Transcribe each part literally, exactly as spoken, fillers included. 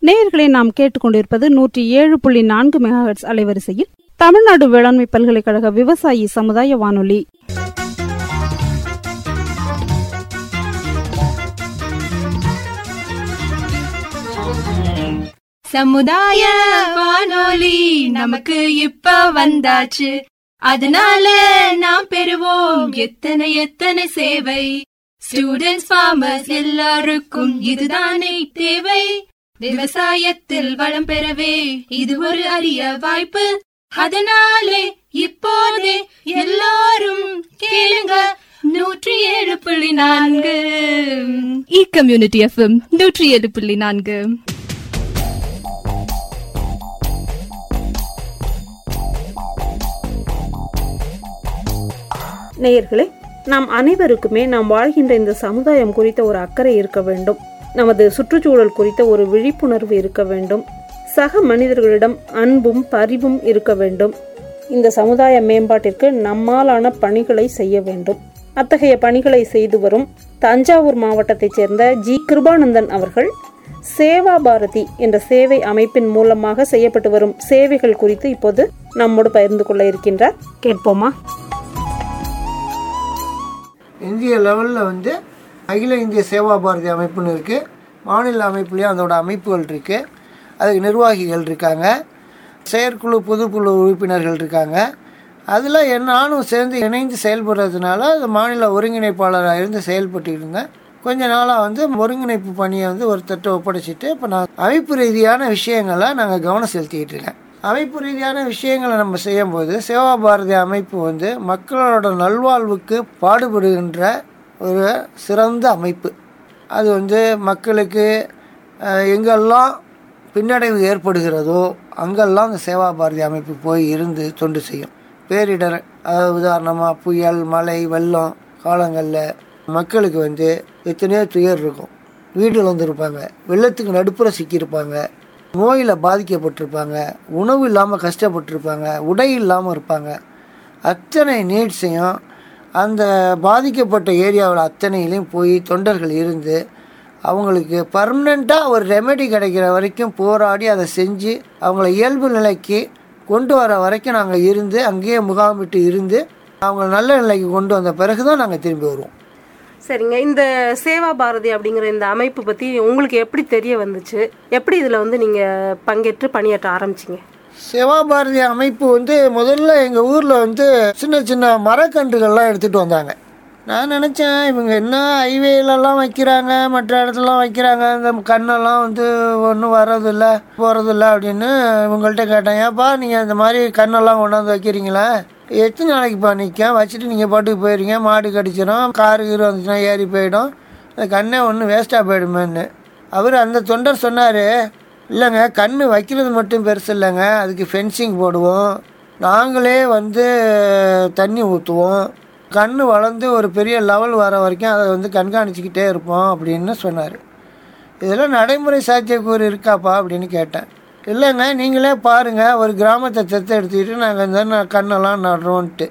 நேயர்களை நாம் கேட்டுக்கொண்டிருப்பது நூற்றி ஏழு புள்ளி நான்கு மெகாஹெர்ட்ஸ் அலைவரிசையில் தமிழ்நாடு வேளாண்மை பல்கலைக்கழக விவசாயி சமுதாய வானொலி. சமுதாய வானொலி நமக்கு இப்ப வந்தாச்சு, அதனால நாம் பெறுவோம் எத்தனை எத்தனை சேவை. ஸ்டூடெண்ட்ஸ், ஃபார்மர்ஸ் எல்லாருக்கும் இதுதானே தேவை. விவசாயத்தில் வளம் பெறவே இது ஒரு அரிய வாய்ப்பு. அதனாலே இப்போதே எல்லாரும் கேளுங்க நூற்றி ஏழு புள்ளி நான்கு இ கம்யூனிட்டி எஃப்எம் நூற்றி ஏழு புள்ளி நான்கு. நேயர்களே, நாம் அனைவருக்குமே நாம் வாழ்கின்ற இந்த சமுதாயம் குறித்த ஒரு அக்கறை இருக்க வேண்டும். நமது சுற்றுச்சூழல் குறித்த ஒரு விழிப்புணர்வு இருக்க வேண்டும். சக மனிதர்களிடம் அன்பும் பரிவும் இருக்க வேண்டும். இந்த சமுதாய மேம்பாட்டிற்கு நம்மாலான பணிகளை செய்ய வேண்டும். அத்தகைய பணிகளை செய்து வரும் தஞ்சாவூர் மாவட்டத்தைச் சேர்ந்த ஜி கிருபானந்தன் அவர்கள் சேவா பாரதி என்ற சேவை அமைப்பின் மூலமாக செய்யப்பட்டு வரும் சேவைகள் குறித்து இப்போது நம்மோடு பகிர்ந்து கொள்ள இருக்கின்றார். கேட்போமா? இந்திய லெவலில் வந்து அகில இந்திய சேவா பாரதி அமைப்புன்னு இருக்குது. மாநில அமைப்புலேயும் அதோட அமைப்புகள் இருக்குது. அதுக்கு நிர்வாகிகள் இருக்காங்க, செயற்குழு பொதுக்குழு உறுப்பினர்கள் இருக்காங்க. அதில் நானும் சேர்ந்து இணைந்து செயல்படுறதுனால அது மாநில ஒருங்கிணைப்பாளராக இருந்து செயல்பட்டு இருந்தேன். கொஞ்ச நாளாக வந்து ஒருங்கிணைப்பு பணியை வந்து ஒருத்தட்ட ஒப்படைச்சிட்டு இப்போ நான் அமைப்பு ரீதியான விஷயங்களை நாங்கள் கவனம் செலுத்திக்கிட்டு இருக்கேன். அமைப்பு ரீதியான விஷயங்களை நம்ம செய்யும்போது சேவா பாரதி அமைப்பு வந்து மக்களோட நல்வாழ்வுக்கு பாடுபடுகின்ற ஒரு சிறந்த அமைப்பு. அது வந்து மக்களுக்கு எங்கெல்லாம் பின்னடைவு ஏற்படுகிறதோ அங்கெல்லாம் அந்த சேவா பாரதி அமைப்பு போய் இருந்து தொண்டு செய்யும். பேரிடர், உதாரணமாக புயல், மழை, வெள்ளம் காலங்களில் மக்களுக்கு வந்து எத்தனையோ துயர் இருக்கும். வீடு இழந்திருப்பாங்க, வெள்ளத்துக்கு நடுப்புற சிக்கியிருப்பாங்க, நோயில் பாதிக்கப்பட்டிருப்பாங்க, உணவு இல்லாமல் கஷ்டப்பட்டிருப்பாங்க, உடை இல்லாமல் இருப்பாங்க. அத்தனை நீட்ஸையும் அந்த பாதிக்கப்பட்ட ஏரியாவில் அத்தனையிலையும் போய் தொண்டர்கள் இருந்து அவங்களுக்கு பர்மனெண்ட்டாக ஒரு ரெமெடி கிடைக்கிற வரைக்கும் போராடி அதை செஞ்சு அவங்கள இயல்பு நிலைக்கு கொண்டு வர வரைக்கும் நாங்கள் இருந்து அங்கேயே முகாமிட்டு இருந்து அவங்க நல்ல நிலைக்கு கொண்டு வந்த பிறகு தான் நாங்கள் திரும்பி வருவோம். சரிங்க, இந்த சேவா பாரதி அப்படிங்கிற இந்த அமைப்பு பற்றி உங்களுக்கு எப்படி தெரிய வந்துச்சு? எப்படி இதில் வந்து நீங்கள் பங்கேற்று பணியாற்ற ஆரம்பிச்சிங்க? சேவா பாரதி அமைப்பு வந்து முதல்ல எங்கள் ஊரில் வந்து சின்ன சின்ன மரக்கன்றுகள்லாம் எடுத்துகிட்டு வந்தாங்க. நான் நினச்சேன் இவங்க என்ன ஹைவேலெல்லாம் வைக்கிறாங்க, மற்ற இடத்துலலாம் வைக்கிறாங்க, இந்த கண்ணெல்லாம் வந்து ஒன்றும் வர்றதில்ல போகிறதில்ல அப்படின்னு இவங்கள்ட்ட கேட்டேன். ஏப்பா நீங்கள் இந்த மாதிரி கண்ணெல்லாம் கொண்டாந்து வைக்கிறீங்களா, எத்தனை நாளைக்குப்பா நிற்கும், வச்சுட்டு நீங்கள் பாட்டுக்கு போயிருங்க, மாடு கடிச்சிடும், காரு கீரு வந்துச்சுன்னா ஏறி போயிடும், அந்த கண்ணே ஒன்றும் வேஸ்ட்டாக போயிடுமேன்னு. அவர் அந்த தொண்டர் சொன்னார், இல்லைங்க கண் வைக்கிறது மட்டும் பெருசு இல்லைங்க, அதுக்கு ஃபென்சிங் போடுவோம், நாங்களே வந்து தண்ணி ஊற்றுவோம், கண் வளர்ந்து ஒரு பெரிய லெவல் வர வரைக்கும் அதை வந்து கண்காணிச்சிக்கிட்டே இருப்போம் அப்படின்னு சொன்னார். இதெல்லாம் நடைமுறை சாத்தியக்கூறு இருக்காப்பா அப்படின்னு கேட்டேன். இல்லைங்க நீங்களே பாருங்கள், ஒரு கிராமத்தை தெற்று எடுத்துக்கிட்டு நாங்கள் இந்த கண்ணெல்லாம் நடுறோன்ட்டு.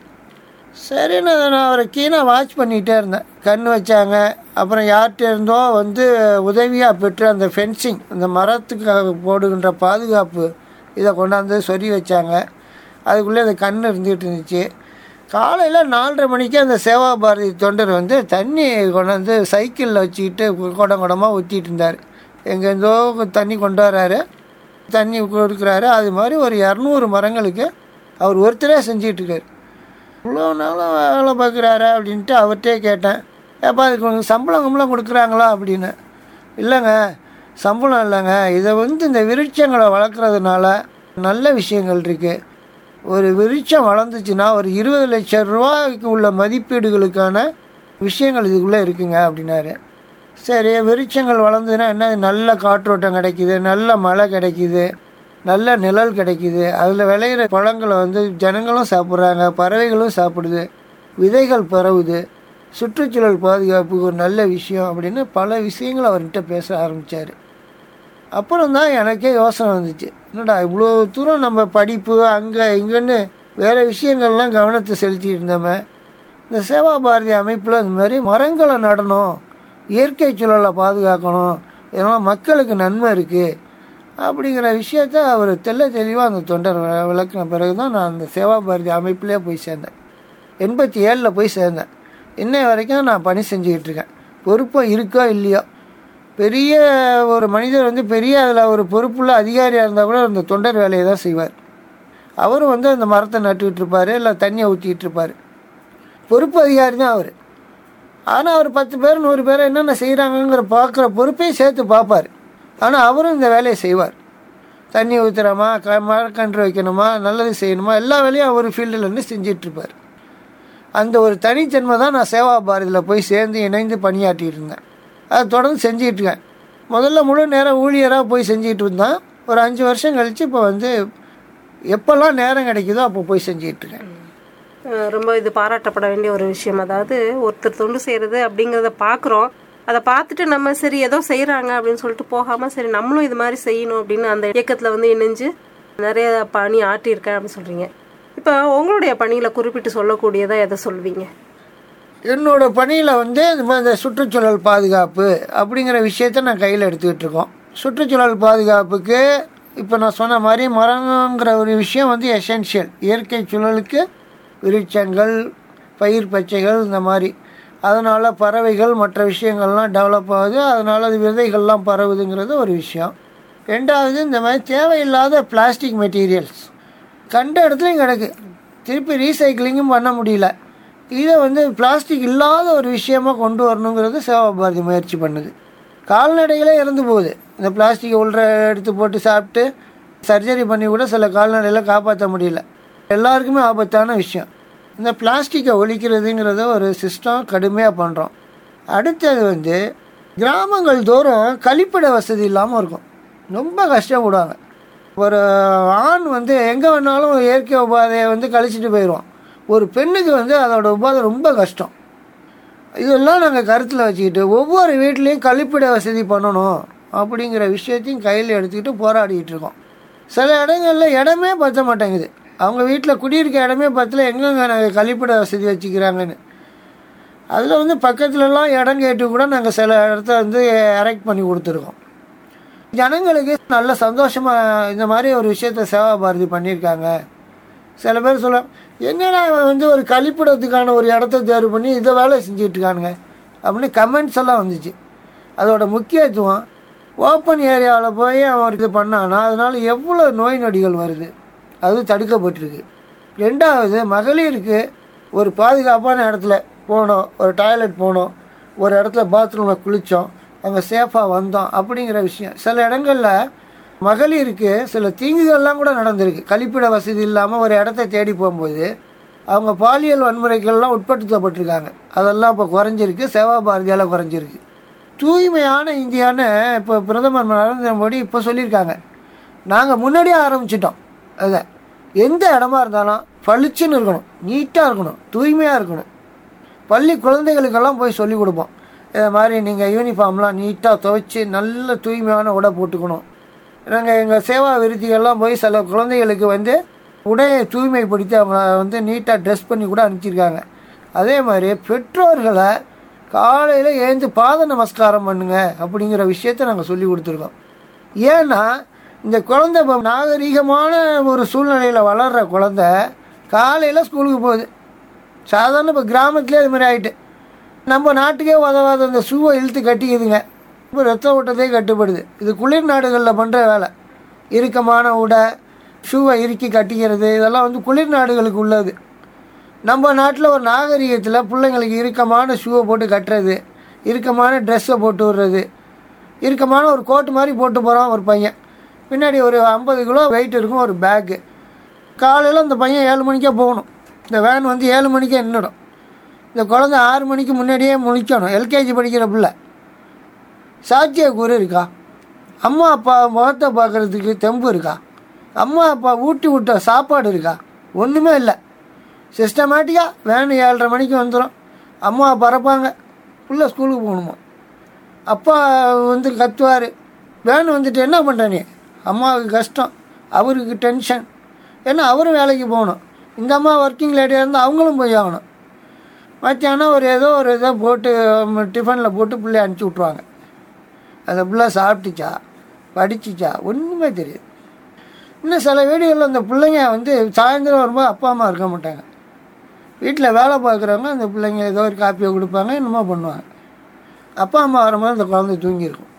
சரின்னு நான் அவரை கீழே வாட்ச் பண்ணிகிட்டே இருந்தேன். கண் வச்சாங்க, அப்புறம் யார்கிட்ட இருந்தோ வந்து உதவியாக பெற்று அந்த ஃபென்சிங், அந்த மரத்துக்கு போடுகின்ற பாதுகாப்பு இதை கொண்டாந்து சொறி வச்சாங்க. அதுக்குள்ளே அந்த கண் இருந்துகிட்டு இருந்துச்சு. காலையில் நாலரை மணிக்கு அந்த சேவா பாரதி தொண்டர் வந்து தண்ணி கொண்டாந்து சைக்கிளில் வச்சுக்கிட்டு குடம் குடமாக ஊற்றிட்டு இருந்தார். எங்கேருந்தோ தண்ணி கொண்டு வர்றாரு, தண்ணி கொடுக்குறாரு. அது மாதிரி ஒரு இரநூறு மரங்களுக்கு அவர் ஒருத்தரே செஞ்சிகிட்ருக்கார். இவ்வளோ நாளும் வேலை பார்க்குறாரா அப்படின்ட்டு அவர்கிட்டே கேட்டேன், ஏப்பா அதுக்கு உங்களுக்கு சம்பளம் கம்பளம் கொடுக்குறாங்களா அப்படின்னு. இல்லைங்க சம்பளம் இல்லைங்க, இதை வந்து இந்த விருட்சங்களை வளர்க்குறதுனால நல்ல விஷயங்கள் இருக்குது. ஒரு விருட்சம் வளர்ந்துச்சுன்னா ஒரு இருபது லட்சம் ரூபாய்க்கு உள்ள மதிப்பீடுகளுக்கான விஷயங்கள் இதுக்குள்ளே இருக்குங்க அப்படின்னாரு. சரி, விருட்சங்கள் வளர்ந்ததுன்னா என்ன, நல்ல காற்றோட்டம் கிடைக்கிது, நல்ல மழை கிடைக்கிது, நல்ல நிழல் கிடைக்கிது, அதில் விளையிற பழங்களை வந்து ஜனங்களும் சாப்பிட்றாங்க, பறவைகளும் சாப்பிடுது, விதைகள் பரவுது, சுற்றுச்சூழல் பாதுகாப்புக்கு ஒரு நல்ல விஷயம் அப்படின்னு பல விஷயங்கள் அவர்கிட்ட பேச ஆரம்பித்தார். அப்புறம் தான் எனக்கே யோசனை வந்துச்சு, என்னடா இவ்வளோ தூரம் நம்ம படிப்பு அங்கே இங்கேன்னு வேறு விஷயங்கள்லாம் கவனத்தை செலுத்திட்டு இருந்தோமே, இந்த சேவா பாரதி அமைப்பில் இந்த மாதிரி மரங்களை நடணும், இயற்கை சூழலை பாதுகாக்கணும், இதெல்லாம் மக்களுக்கு நன்மை இருக்குது அப்படிங்கிற விஷயத்த அவர் தெல்ல தெளிவாக அந்த தொண்டர் விளக்கின பிறகு தான் நான் அந்த சேவா பாரதி அமைப்பிலே போய் சேர்ந்தேன். எண்பத்தி ஏழில் போய் சேர்ந்தேன். இன்னை வரைக்கும் நான் பணி செஞ்சுக்கிட்டு இருக்கேன். பொறுப்போ இருக்கோ இல்லையோ, பெரிய ஒரு மனிதர் வந்து பெரிய அதில் ஒரு பொறுப்புள்ள அதிகாரியாக இருந்தால் கூட அந்த தொண்டர் வேலையை தான் செய்வார். அவரும் வந்து அந்த மரத்தை நட்டுக்கிட்டு இருப்பார், இல்லை தண்ணியை ஊற்றிக்கிட்டு இருப்பார். பொறுப்பு அதிகாரி தான் அவர். ஆனால் அவர் பத்து பேர் நூறு பேரை என்னென்ன செய்கிறாங்கங்கிற பார்க்குற பொறுப்பையும் சேர்த்து பார்ப்பார். ஆனால் அவரும் இந்த வேலையை செய்வார். தண்ணி ஊற்றுறோமா, க மரக்கன்று வைக்கணுமா, நல்லது செய்யணுமா, எல்லா வேலையும் அவர் ஃபீல்டில் இருந்து செஞ்சிட்ருப்பார். அந்த ஒரு தனித்தன்மை தான் நான் சேவா பாரதியில் போய் சேர்ந்து இணைந்து பணியாற்றிட்டு இருந்தேன். அதை தொடர்ந்து செஞ்சிட்ருக்கேன். முதல்ல முழு நேரம் ஊழியராக போய் செஞ்சிகிட்டு இருந்தேன். ஒரு அஞ்சு வருஷம் கழித்து இப்போ வந்து எப்போல்லாம் நேரம் கிடைக்குதோ அப்போ போய் செஞ்சிகிட்ருக்கேன். ரொம்ப இது பாராட்டப்பட வேண்டிய ஒரு விஷயம். அதாவது ஒருத்தர் தொண்டு செய்கிறது அப்படிங்கிறத பார்க்குறோம். அதை பார்த்துட்டு நம்ம சரி ஏதோ செய்கிறாங்க அப்படின்னு சொல்லிட்டு போகாமல் சரி நம்மளும் இது மாதிரி செய்யணும் அப்படின்னு அந்த இயக்கத்தில் வந்து இணைஞ்சு நிறைய பணி ஆற்றியிருக்கேன் அப்படின்னு சொல்கிறீங்க. இப்போ உங்களுடைய பணியில் குறிப்பிட்டு சொல்லக்கூடியதாக எதை சொல்வீங்க? என்னோடய பணியில் வந்து இந்த மாதிரி இந்த சுற்றுச்சூழல் பாதுகாப்பு அப்படிங்கிற விஷயத்த நான் கையில் எடுத்துக்கிட்டு இருக்கோம். சுற்றுச்சூழல் பாதுகாப்புக்கு இப்போ நான் சொன்ன மாதிரி மரங்கிற ஒரு விஷயம் வந்து எசென்ஷியல். இயற்கை சூழலுக்கு விருட்சங்கள், பயிர் பச்சைகள், இந்த மாதிரி அதனால் பறவைகள் மற்ற விஷயங்கள்லாம் டெவலப் ஆகுது. அதனால் அது விதைகள்லாம் பரவுதுங்கிறது ஒரு விஷயம். ரெண்டாவது, இந்த மாதிரி தேவையில்லாத பிளாஸ்டிக் மெட்டீரியல்ஸ் கண்ட இடத்துலையும் கிடக்கு, திருப்பி ரீசைக்கிளிங்கும் பண்ண முடியல. இதை வந்து பிளாஸ்டிக் இல்லாத ஒரு விஷயமாக கொண்டு வரணுங்கிறது சேவா பாரதி முயற்சி பண்ணுது. கால்நடைகளே இறந்து போகுது. இந்த பிளாஸ்டிக்கை உள்ள எடுத்து போட்டு சாப்பிட்டு சர்ஜரி பண்ணி கூட சில கால்நடைகளை காப்பாற்ற முடியல. எல்லாருக்குமே ஆபத்தான விஷயம். இந்த பிளாஸ்டிக்கை ஒழிக்கிறதுங்கிறத ஒரு சிஸ்டம் கடுமையாக பண்ணுறோம். அடுத்தது வந்து கிராமங்கள் தோறும் கழிப்பிட வசதி இல்லாமல் இருக்கும். ரொம்ப கஷ்டப்படுவாங்க. ஒரு ஆண் வந்து எங்கே வேணாலும் இயற்கை உபாதையை வந்து கழிச்சிட்டு போயிடுவான். ஒரு பெண்ணுக்கு வந்து அதோட உபாதை ரொம்ப கஷ்டம். இதெல்லாம் நாங்கள் கருத்தில் வச்சுக்கிட்டு ஒவ்வொரு வீட்லேயும் கழிப்பிட வசதி பண்ணணும் அப்படிங்கிற விஷயத்தையும் கையில் எடுத்துக்கிட்டு போராடிக்கிட்டு இருக்கோம். சில இடங்களில் இடமே பற்ற மாட்டேங்குது. அவங்க வீட்டில் குடியிருக்க இடமே பற்றல, எங்கெங்க நாங்கள் கழிப்பிட வசதி வச்சுக்கிறாங்கன்னு. அதில் வந்து பக்கத்துலலாம் இடம் கேட்டு கூட நாங்கள் சில இடத்த வந்து எரெக்ட் பண்ணி கொடுத்துருக்கோம். ஜனங்களுக்கு நல்ல சந்தோஷமாக இந்த மாதிரி ஒரு விஷயத்த சேவா பாரதி பண்ணியிருக்காங்க. சில பேர் சொல்ல, என்னடா வந்து ஒரு கழிப்பிடத்துக்கான ஒரு இடத்த தேர்வு பண்ணி இதை வேலை செஞ்சிட்ருக்கானுங்க அப்படின்னு கமெண்ட்ஸ் எல்லாம் வந்துச்சு. அதோட முக்கியத்துவம், ஓப்பன் ஏரியாவில் போய் அவன் இது பண்ணானா அதனால் எவ்வளோ நோய் நொடிகள் வருது, அது தடுக்கப்பட்டிருக்கு. ரெண்டாவது, மகளிருக்கு ஒரு பாதுகாப்பான இடத்துல போனோம், ஒரு டாய்லெட் போனோம், ஒரு இடத்துல பாத்ரூமில் குளித்தோம், அங்கே சேஃபாக வந்தோம் அப்படிங்கிற விஷயம். சில இடங்களில் மகளிருக்கு சில தீங்குகள்லாம் கூட நடந்திருக்கு. கழிப்பிட வசதி இல்லாமல் ஒரு இடத்த தேடி போகும்போது அவங்க பாலியல் வன்முறைகள்லாம் உட்படுத்தப்பட்டிருக்காங்க. அதெல்லாம் இப்போ குறைஞ்சிருக்கு, சேவா பாரதியால் குறைஞ்சிருக்கு. தூய்மையான இந்தியான்னு இப்போ பிரதமர் நரேந்திர மோடி இப்போ சொல்லியிருக்காங்க. நாங்கள் முன்னாடியே ஆரம்பிச்சிட்டோம். அதை எந்த இடமா இருந்தாலும் பளிச்சுன்னு இருக்கணும், நீட்டாக இருக்கணும், தூய்மையாக இருக்கணும். பள்ளி குழந்தைகளுக்கெல்லாம் போய் சொல்லிக் கொடுப்போம். இதை மாதிரி நீங்கள் யூனிஃபார்ம்லாம் நீட்டாக துவைச்சி நல்ல தூய்மையான உடை போட்டுக்கணும். நாங்கள் எங்கள் சேவா விருத்திகள்லாம் போய் சில குழந்தைகளுக்கு வந்து உடையை தூய்மைப்படுத்தி அவங்க வந்து நீட்டாக ட்ரெஸ் பண்ணி கூட அனுப்பிச்சிருக்காங்க. அதே மாதிரி பெற்றோர்களை காலையில் எழுந்து பாத நமஸ்காரம் பண்ணுங்க அப்படிங்கிற விஷயத்த நாங்கள் சொல்லி கொடுத்துருக்கோம். ஏன்னா இந்த குழந்தை இப்போ நாகரீகமான ஒரு சூழ்நிலையில் வளர்கிற குழந்த காலையில் ஸ்கூலுக்கு போகுது. சாதாரண இப்போ கிராமத்துலேயே அது மாதிரி ஆகிட்டு நம்ம நாட்டுக்கே உதவாத அந்த ஷூவை இழுத்து கட்டிக்குதுங்க. இப்போ ரத்த ஓட்டத்தையே கட்டுப்படுது. இது குளிர் நாடுகளில் பண்ணுற வேலை. இறுக்கமான உடை, ஷூவை இறுக்கி கட்டிக்கிறது, இதெல்லாம் வந்து குளிர் நாடுகளுக்கு உள்ளது. நம்ம நாட்டில் ஒரு நாகரிகத்தில் பிள்ளைங்களுக்கு இறுக்கமான ஷூவை போட்டு கட்டுறது, இறுக்கமான ட்ரெஸ்ஸை போட்டு விடுறது, இறுக்கமான ஒரு கோட்டு மாதிரி போட்டு போகிறான் ஒரு பையன். பின்னாடி ஒரு ஐம்பது கிலோ வெயிட் இருக்கும் ஒரு பேக்கு. காலையில் அந்த பையன் ஏழு மணிக்கே போகணும். இந்த வேன் வந்து ஏழு மணிக்கே நின்றுடும். இந்த குழந்தை ஆறு மணிக்கு முன்னாடியே முழிக்கணும். எல்கேஜி படிக்கிற பிள்ளை. சாட்சிய கூறு இருக்கா? அம்மா அப்பா முகத்தை பார்க்குறதுக்கு தெம்பு இருக்கா? அம்மா அப்பா ஊட்டி விட்ட சாப்பாடு இருக்கா? ஒன்றுமே இல்லை. சிஸ்டமேட்டிக்காக வேன் ஏழரை மணிக்கு வந்துடும். அம்மா பறப்பாங்க, பிள்ளை ஸ்கூலுக்கு போகணுமா. அப்பா வந்து கத்துவார், வேன் வந்துட்டு என்ன பண்ணுறேனே. அம்மாவுக்கு கஷ்டம், அவருக்கு டென்ஷன். ஏன்னா அவரும் வேலைக்கு போகணும். இந்த அம்மா ஒர்க்கிங் லேடியாக இருந்தால் அவங்களும் போய் ஆகணும். மத்தியானம் ஒரு ஏதோ ஒரு இதை போட்டு டிஃபனில் போட்டு பிள்ளைய அனுப்பிச்சி விட்ருவாங்க. அந்த பிள்ளை சாப்பிட்டுச்சா, படிச்சிச்சா ஒன்றுமே தெரியாது. இன்னும் சில வீடுகளில் அந்த பிள்ளைங்க வந்து சாயந்தரம் வரும்போது அப்பா அம்மா இருக்க மாட்டாங்க. வீட்டில் வேலை பார்க்குறவங்க அந்த பிள்ளைங்க ஏதோ ஒரு காப்பியை கொடுப்பாங்க, என்னமோ பண்ணுவாங்க. அப்பா அம்மா வரும்போது அந்த குழந்தை தூங்கியிருக்கும்.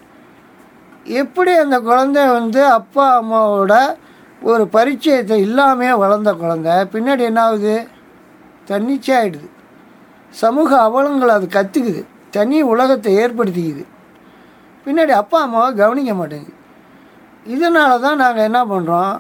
எப்படி அந்த குழந்தை வந்து அப்பா அம்மாவோட ஒரு பரிச்சயத்தை இல்லாமையே வளர்ந்த குழந்தை பின்னாடி என்ன ஆகுது? தன்னிச்சை ஆகிடுது. சமூக அவலங்களை அது கற்றுக்குது, தனி உலகத்தை ஏற்படுத்திக்குது. பின்னாடி அப்பா அம்மாவை கவனிக்க மாட்டேங்குது. இதனால தான் நாங்கள் என்ன பண்ணுறோம்,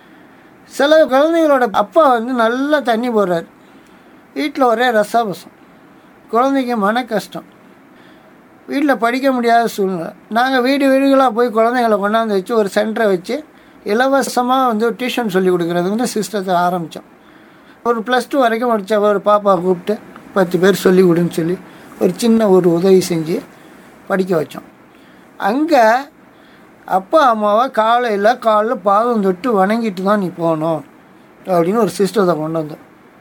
சில குழந்தைங்களோட அப்பா வந்து நல்லா தண்ணி போடுறாரு, வீட்டில் ஒரே ரசாபசம், குழந்தைங்க மன கஷ்டம், வீட்டில் படிக்க முடியாத சூழ்நிலை. நாங்கள் வீடு வீடுகளாக போய் குழந்தைங்களை கொண்டாந்து வச்சு ஒரு சென்டரை வச்சு இலவசமாக வந்து டியூஷன் சொல்லி கொடுக்குறதுக்கு வந்து சிஸ்டத்தை ஆரம்பித்தோம். ஒரு ப்ளஸ் டூ வரைக்கும் படித்த ஒரு பாப்பா கூப்பிட்டு பத்து பேர் சொல்லி கொடுன்னு சொல்லி ஒரு சின்ன ஒரு உதவி செஞ்சு படிக்க வச்சோம். அங்கே அப்பா அம்மாவை காலையில் காலைல பாதம் தொட்டு வணங்கிட்டு தான் நீ போகணும் அப்படின்னு ஒரு சிஸ்டத்தை கொண்டு வந்தோம்.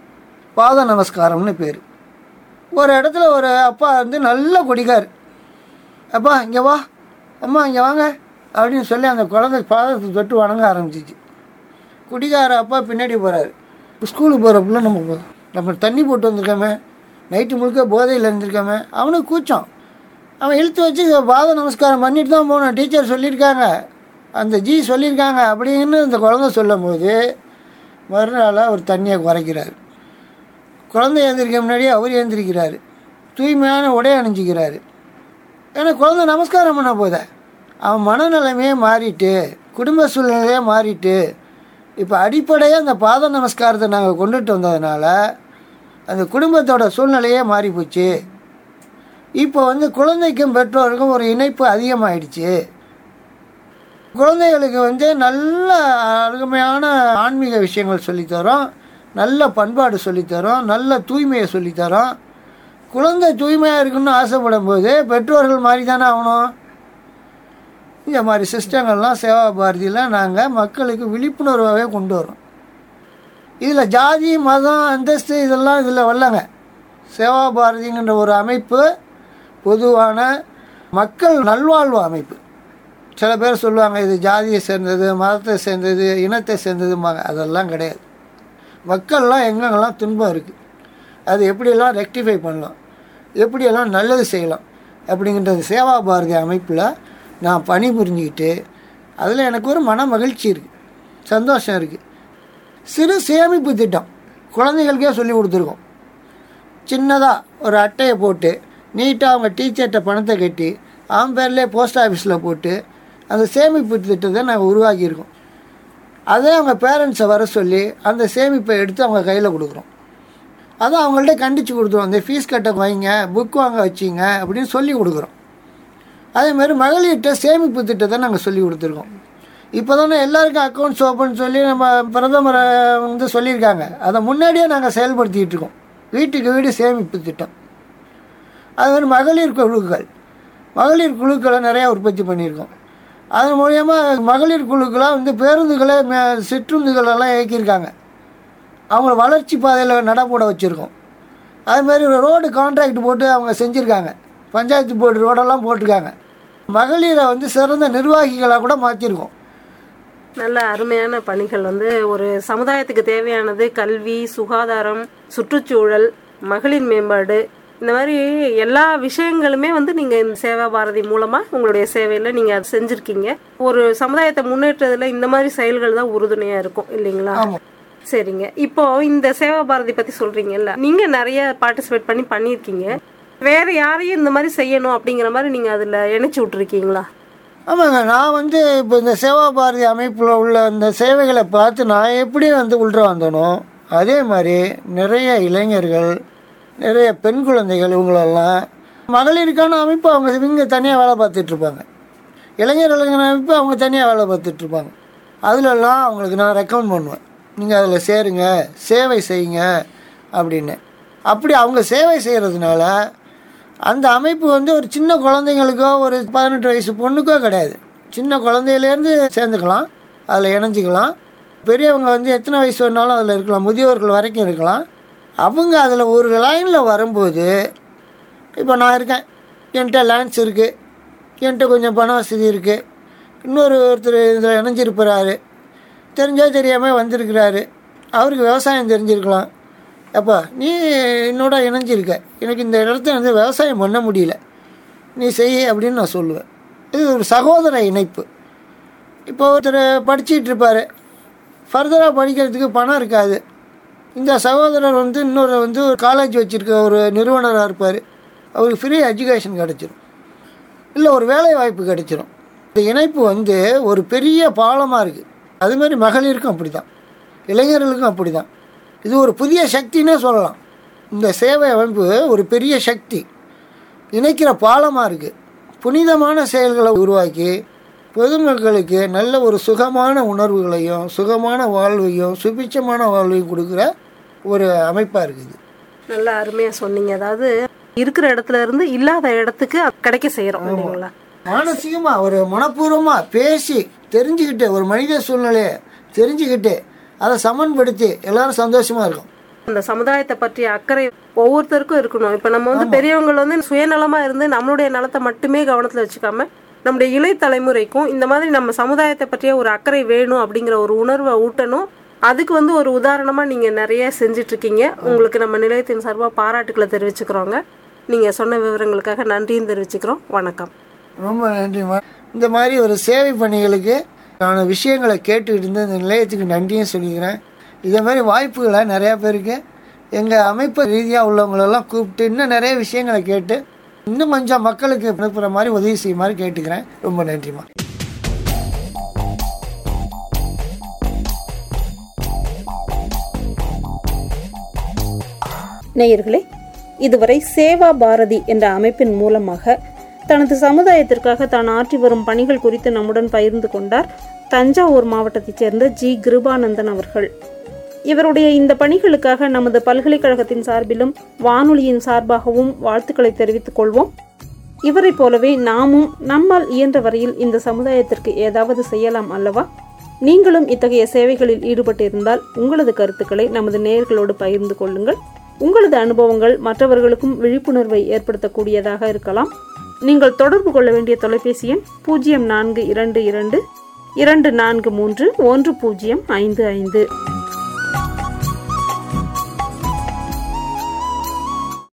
பாத நமஸ்காரம்னு பேர். ஒரு இடத்துல ஒரு அப்பா வந்து நல்ல குடிக்கார், அப்பா இங்கே வா, அம்மா இங்கே வாங்க அப்படின்னு சொல்லி அந்த குழந்தை பாதத்தை தொட்டு வணங்க ஆரம்பிச்சிச்சு. குடிக்கார அப்பா பின்னாடி போகிறாரு. ஸ்கூலுக்கு போகிறப்பல நம்ம நம்ம தண்ணி போட்டு வந்திருக்காமே, நைட்டு முழுக்க போதையில் இருந்திருக்காமே, அவனுக்கு கூச்சம். அவன் இழுத்து வச்சு பாத நமஸ்காரம் பண்ணிட்டு தான் போகணும், டீச்சர் சொல்லியிருக்காங்க, அந்த ஜி சொல்லியிருக்காங்க அப்படின்னு அந்த குழந்தை சொல்லும் போது மறுநாள் அவர் தண்ணியை குறைக்கிறார். குழந்தை எழுந்திரிக்க முன்னாடியே அவர் எழுந்திரிக்கிறாரு, தூய்மையான உடை அணிஞ்சிக்கிறாரு. ஏன்னா குழந்தை நமஸ்காரம் பண்ண போத அவன் மனநிலைமையே மாறிட்டு, குடும்ப சூழ்நிலையே மாறிட்டு, இப்போ அடிப்படையாக அந்த பாத நமஸ்காரத்தை நாங்கள் கொண்டுட்டு வந்ததுனால அந்த குடும்பத்தோட சூழ்நிலையே மாறி போச்சு. இப்போ வந்து குழந்தைக்கும் பெற்றோருக்கும் ஒரு இணைப்பு அதிகமாகிடுச்சு. குழந்தைகளுக்கு வந்து நல்ல அருமையான ஆன்மீக விஷயங்கள் சொல்லித்தரோம், நல்ல பண்பாடு சொல்லித்தரோம், நல்ல தூய்மையை சொல்லித்தரோம். குழந்தை தூய்மையாக இருக்குன்னு ஆசைப்படும் போது பெற்றோர்கள் மாதிரி தானே ஆகணும். இந்த மாதிரி சிஸ்டங்கள்லாம் சேவா பாரதியில் நாங்கள் மக்களுக்கு விழிப்புணர்வாகவே கொண்டு வரோம். இதில் ஜாதி மதம் அந்தஸ்து இதெல்லாம் இதில் வரலங்க. சேவா பாரதிங்கிற ஒரு அமைப்பு பொதுவான மக்கள் நல்வாழ்வு அமைப்பு. சில பேர் சொல்லுவாங்க இது ஜாதியை சேர்ந்தது, மதத்தை சேர்ந்தது, இனத்தை சேர்ந்ததும்பாங்க. அதெல்லாம் கிடையாது. மக்கள்லாம் எங்கெங்கெல்லாம் துன்பம் இருக்குது, அது எப்படியெல்லாம் ரெக்டிஃபை பண்ணலாம், எப்படியெல்லாம் நல்லது செய்யலாம் அப்படிங்கிறது சேவா பாரதி அமைப்பில் நான் பணி புரிஞ்சுக்கிட்டு அதில் எனக்கு ஒரு மன மகிழ்ச்சி இருக்குது, சந்தோஷம் இருக்குது. சிறு சேமிப்பு திட்டம் குழந்தைகளுக்கே சொல்லி கொடுத்துருக்கோம். சின்னதாக ஒரு அட்டையை போட்டு நீட்டாக அவங்க டீச்சர்கிட்ட பணத்தை கட்டி அவன் பேர்லேயே போஸ்ட் ஆஃபீஸில் போட்டு அந்த சேமிப்பு திட்டத்தை நாங்கள் உருவாக்கியிருக்கோம். அதே அவங்க பேரண்ட்ஸை வர சொல்லி அந்த சேமிப்பை எடுத்து அவங்க கையில் கொடுக்குறோம். அதை அவங்கள்ட்ட கண்டித்து கொடுத்துருவோம். இந்த ஃபீஸ் கட்ட வைங்க, புக் வாங்க வச்சிங்க அப்படின்னு சொல்லி கொடுக்குறோம். அதேமாதிரி மகளிர்கிட்ட சேமிப்பு திட்டத்தை நாங்கள் சொல்லி கொடுத்துருக்கோம். இப்போ தானே எல்லாருக்கும் அக்கௌண்ட்ஸ் ஓப்பன் சொல்லி நம்ம பிரதமரை வந்து சொல்லியிருக்காங்க, அதை முன்னாடியே நாங்கள் செயல்படுத்திகிட்டு இருக்கோம். வீட்டுக்கு வீடு சேமிப்பு திட்டம். அதுமாதிரி மகளிர் குழுக்கள் மகளிர் குழுக்களை நிறையா உற்பத்தி பண்ணியிருக்கோம். அதன் மூலயமா மகளிர் குழுக்களாக வந்து பேருந்துகளை சிற்றுந்துகளெல்லாம் இயக்கியிருக்காங்க. அவங்கள வளர்ச்சி பாதையில் நடப்போட வச்சுருக்கோம். அதுமாதிரி ஒரு ரோடு கான்ட்ராக்ட் போட்டு அவங்க செஞ்சுருக்காங்க. பஞ்சாயத்து போர்டு ரோடெல்லாம் போட்டிருக்காங்க. மகளிரை வந்து சிறந்த நிர்வாகிகளாக கூட மாற்றிருக்கோம். நல்ல அருமையான பணிகள் வந்து ஒரு சமுதாயத்துக்கு தேவையானது கல்வி, சுகாதாரம், சுற்றுச்சூழல், மகளிர் மேம்பாடு, இந்த மாதிரி எல்லா விஷயங்களுமே வந்து நீங்கள் இந்த சேவா பாரதி மூலமாக உங்களுடைய சேவையில் நீங்கள் அதை செஞ்சுருக்கீங்க. ஒரு சமுதாயத்தை முன்னேற்றத்தில் இந்த மாதிரி செயல்கள் தான் உறுதுணையாக இருக்கும் இல்லைங்களா? சரிங்க. இப்போ இந்த சேவா பாரதி பற்றி சொல்கிறீங்கல்ல, நீங்கள் நிறைய பார்ட்டிசிபேட் பண்ணி பண்ணியிருக்கீங்க. வேறு யாரையும் இந்த மாதிரி செய்யணும் அப்படிங்கிற மாதிரி நீங்கள் அதில் இணைச்சி விட்ருக்கீங்களா? ஆமாங்க. நான் வந்து இப்போ இந்த சேவா பாரதி அமைப்பில் உள்ள அந்த சேவைகளை பார்த்து நான் எப்படி வந்து உள்ள வந்தனோ அதே மாதிரி நிறைய இளைஞர்கள், நிறைய பெண் குழந்தைகள், இவங்களெல்லாம் மகளிருக்கான அமைப்பு அவங்க இவங்க தனியாக வேலை பார்த்துட்ருப்பாங்க. இளைஞர்களுக்கான அமைப்பு அவங்க தனியாக வேலை பார்த்துட்ருப்பாங்க. அதிலெல்லாம் அவங்களுக்கு நான் ரெக்கமெண்ட் பண்ணுவேன், நீங்கள் அதில் சேருங்க, சேவை செய்யுங்க அப்படின்னு. அப்படி அவங்க சேவை செய்கிறதுனால அந்த அமைப்பு வந்து ஒரு சின்ன குழந்தைங்களுக்கோ ஒரு பதினெட்டு வயசு பொண்ணுக்கோ கிடையாது. சின்ன குழந்தையிலேருந்து சேர்ந்துக்கலாம், அதில் இணைஞ்சிக்கலாம். பெரியவங்க வந்து எத்தனை வயசு வேணாலும் அதில் இருக்கலாம், முதியோர்கள் வரைக்கும் இருக்கலாம். அவங்க அதில் ஒரு லைனில் வரும்போது, இப்போ நான் இருக்கேன், என்கிட்ட லேண்ட்ஸ் இருக்குது, என்கிட்ட கொஞ்சம் பண வசதி இருக்குது, இன்னொரு ஒருத்தர் இதில் இணைஞ்சிருப்பாரு, தெரிஞ்சால் தெரியாமல் வந்திருக்கிறாரு, அவருக்கு விவசாயம் தெரிஞ்சிருக்கலாம். அப்பா நீ என்னோட இணைஞ்சிருக்க, எனக்கு இந்த இடத்துல வந்து விவசாயம் பண்ண முடியல, நீ செய் அப்படின்னு நான் சொல்லுவேன். இது ஒரு சகோதர இணைப்பு. இப்போ ஒருத்தர் படிச்சுட்டு இருப்பார், ஃபர்தராக படிக்கிறதுக்கு பணம் இருக்காது. இந்த சகோதரர் வந்து இன்னொரு வந்து ஒரு காலேஜ் வச்சுருக்க ஒரு நிறுவனராக இருப்பார், அவருக்கு ஃப்ரீ எஜுகேஷன் கிடச்சிரும், இல்லை ஒரு வேலை வாய்ப்பு கிடச்சிரும். இந்த இணைப்பு வந்து ஒரு பெரிய பாலமாக இருக்குது. அதுமாதிரி மகளிருக்கும் அப்படி தான், இளைஞர்களுக்கும் அப்படி தான். இது ஒரு புதிய சக்தின்னே சொல்லலாம். இந்த சேவை அமைப்பு ஒரு பெரிய சக்தி, இணைக்கிற பாலமாக இருக்குது. புனிதமான செயல்களை உருவாக்கி பொதுமக்களுக்கு நல்ல ஒரு சுகமான உணர்வுகளையும் சுகமான வாழ்வையும் சுபிட்சமான வாழ்வையும் கொடுக்குற ஒரு அமைப்பாக இருக்குது. நல்லா அருமையாக சொன்னீங்க. அதாவது இருக்கிற இடத்துல இருந்து இல்லாத இடத்துக்கு கிடைக்க செய்கிறோம் இல்லைங்களா? மானசீகமாக ஒரு மனப்பூர்வமாக பேசி தெரிஞ்சுக்கிட்டு ஒரு மனித சூழ்நிலையை தெரிஞ்சுக்கிட்டு அதை சமன்படுத்தி எல்லாரும் சந்தோஷமாக இருக்கும். அந்த சமுதாயத்தை பற்றிய அக்கறை ஒவ்வொருத்தருக்கும் இருக்கணும். இப்போ நம்ம வந்து பெரியவங்க வந்து சுயநலமாக இருந்து நம்மளுடைய நலத்தை மட்டுமே கவனத்தில் வச்சுக்காம நம்முடைய இளை தலைமுறைக்கும் இந்த மாதிரி நம்ம சமுதாயத்தை பற்றிய ஒரு அக்கறை வேணும் அப்படிங்கிற ஒரு உணர்வை ஊட்டணும். அதுக்கு வந்து ஒரு உதாரணமாக நீங்கள் நிறைய செஞ்சிட்ருக்கீங்க. உங்களுக்கு நம்ம நிலையத்தின் சார்பாக பாராட்டுக்களை தெரிவிச்சுக்கிறோங்க. நீங்கள் சொன்ன விவரங்களுக்காக நன்றியும் தெரிவிச்சுக்கிறோம். வணக்கம். ரொம்ப நன்றிம்மா. இந்த மாதிரி ஒரு சேவை பணிகளுக்கு நான் விஷயங்களை கேட்டுக்கிட்டு இருந்த இந்த நிலையத்துக்கு நன்றியும் சொல்லிக்கிறேன். இதே மாதிரி வாய்ப்புகளை நிறையா பேருக்கு எங்கள் அமைப்பு ரீதியாக உள்ளவங்களெல்லாம் கூப்பிட்டு இன்னும் நிறைய விஷயங்களை கேட்டு இன்னும் கொஞ்சம் மக்களுக்கு அனுப்புகிற மாதிரி உதவி செய்ய மாதிரி கேட்டுக்கிறேன். ரொம்ப நன்றிம்மா. நேயர்களே, இதுவரை சேவா பாரதி என்ற அமைப்பின் மூலமாக தனது சமுதாயத்திற்காக தான் ஆற்றி வரும் பணிகள் குறித்து நம்முடன் பகிர்ந்து கொண்டார் தஞ்சாவூர் மாவட்டத்தைச் சேர்ந்த ஜி கிருபானந்தன் அவர்கள். இவருடைய இந்த பணிகளுக்காக நமது பல்கலைக்கழகத்தின் சார்பிலும் வானொலியின் சார்பாகவும் வாழ்த்துக்களை தெரிவித்துக் கொள்வோம். இவரை போலவே நாமும் நம்மால் இயன்ற வரையில் இந்த சமுதாயத்திற்கு ஏதாவது செய்யலாம் அல்லவா? நீங்களும் இத்தகைய சேவைகளில் ஈடுபட்டிருந்தால் உங்களது கருத்துக்களை நமது நேயர்களோடு பகிர்ந்து கொள்ளுங்கள். உங்களது அனுபவங்கள் மற்றவர்களுக்கும் விழிப்புணர்வை ஏற்படுத்தக்கூடியதாக இருக்கலாம். நீங்கள் தொடர்பு கொள்ள வேண்டிய தொலைபேசி எண் பூஜ்ஜியம் நான்கு இரண்டு இரண்டு இரண்டு நான்கு மூன்று ஒன்று பூஜ்ஜியம் ஐந்து ஐந்து.